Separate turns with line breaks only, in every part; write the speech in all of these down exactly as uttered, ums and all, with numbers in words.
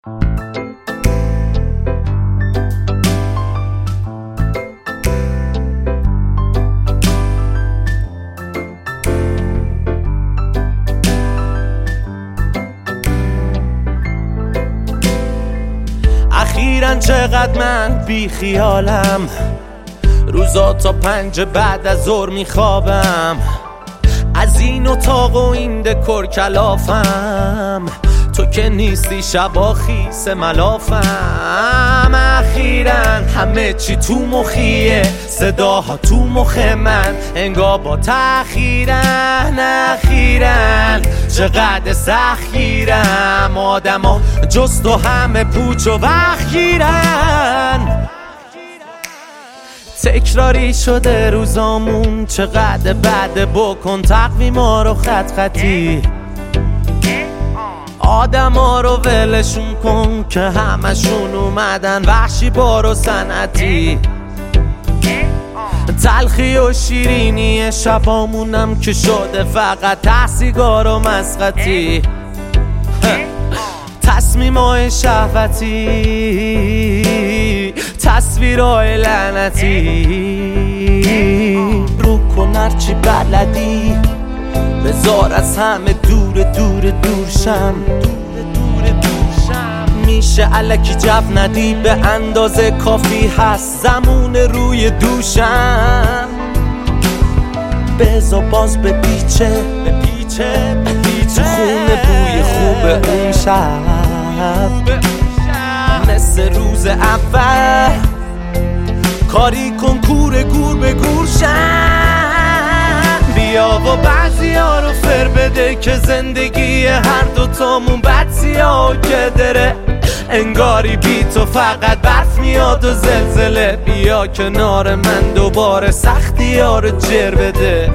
اخیراً چقدر من بی خیالم، روزا تا پنج بعد از ظهر میخوابم، از این اتاق و این دکور کلافم، تو که نیستی شبا خیس ملافم. اخیراً همه چی تو مخیه، صداها تو مخ من انگار با تأخیرن. اخیراً چقدر سخت گیرم، آدم ها جست و همه پوچ و وقت گیرن. تکراری شده روزامون، چقدر بعد بکن تقویما رو خط خطی، آدم ها رو ولشون کن که همشون اومدن وحشی بار و صنعتی. تلخی و شیرینی شبامونم که شده فقط ته سیگار و مسخطی، تصمیمای شهوتی، تصویرای لعنتی. رو کن هرچی بلدی، بذار از همه دور دور دور شم. میشه الکی جو ندی، به اندازه کافی هست زمون روی دوشم. بذار باز به پیچه به پیچه به پیچه خونه بوی خوب اون شب، مثل روز اول کاری کن کور گور به گور شم. بیا و بعضی ها رو فر بده که زندگی هر دوتامون بد سیاه که داره، انگاری بی تو فقط برف میاد و زلزله. بیا کنار من دوباره سختی ها رو جر بده.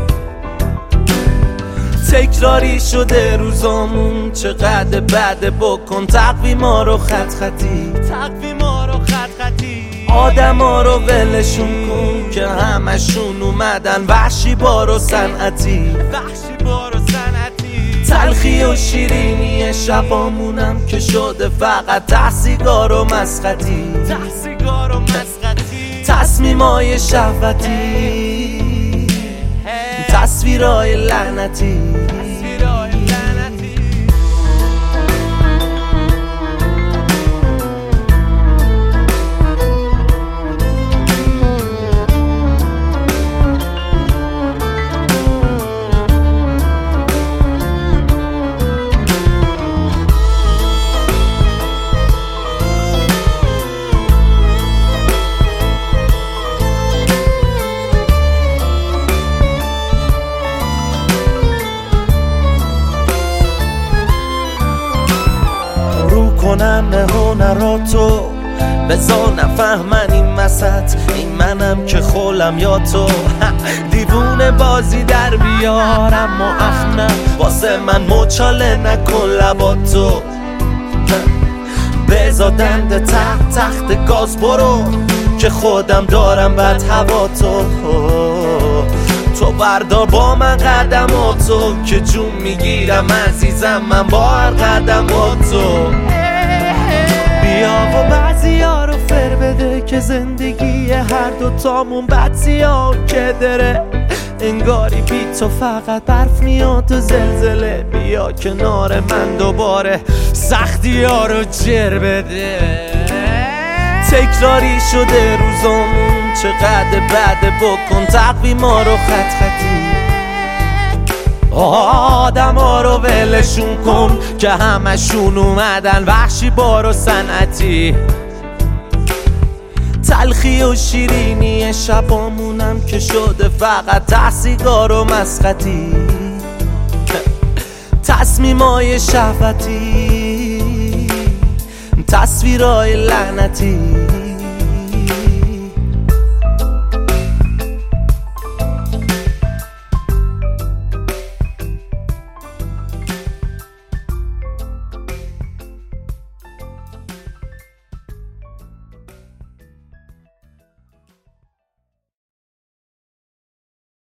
تکراری شده روزامون، چقدر بعد بکن تقویما رو خط خطی، تقویما رو خط خطی. آدم ها رو ولشون کن که همشون اومدن وحشی بار و صنعتی، وحشی بار و صنعتی. تلخی و شیرینی شبامونم که شده فقط ته سیگار و مسخطی، ته سیگار و مسخطی. تصمیمای شهوتی، تصویرای لعنتی. کنم هنراتو، بذار نفهمن این وسط این منم که خولم یا تو. دیوونه بازی در بیارم و اخنم، واسه من مچاله نکن لباتو. بذار دنده تحت تخت گاز برو که خودم دارم بد هواتو. تو بردار با من قدماتو که جون میگیرم عزیزم من با هر قدماتو. بیا و بعضی ها رو فر بده که زندگی هر دوتامون بد سیاه که داره، انگاری بی تو فقط برف میاد و زلزله. بیا کنار من دوباره سختی ها رو جر بده. تکراری شده روزامون، چقدر بعد بکن تقویما رو خط خطی. آدم ها رو ولشون کن که همشون اومدن وحشی بار و صنعتی. تلخی و شیرینی شبامونم که شده فقط ته سیگار و مسخطی، تصمیمای شهوتی، تصویرای لعنتی.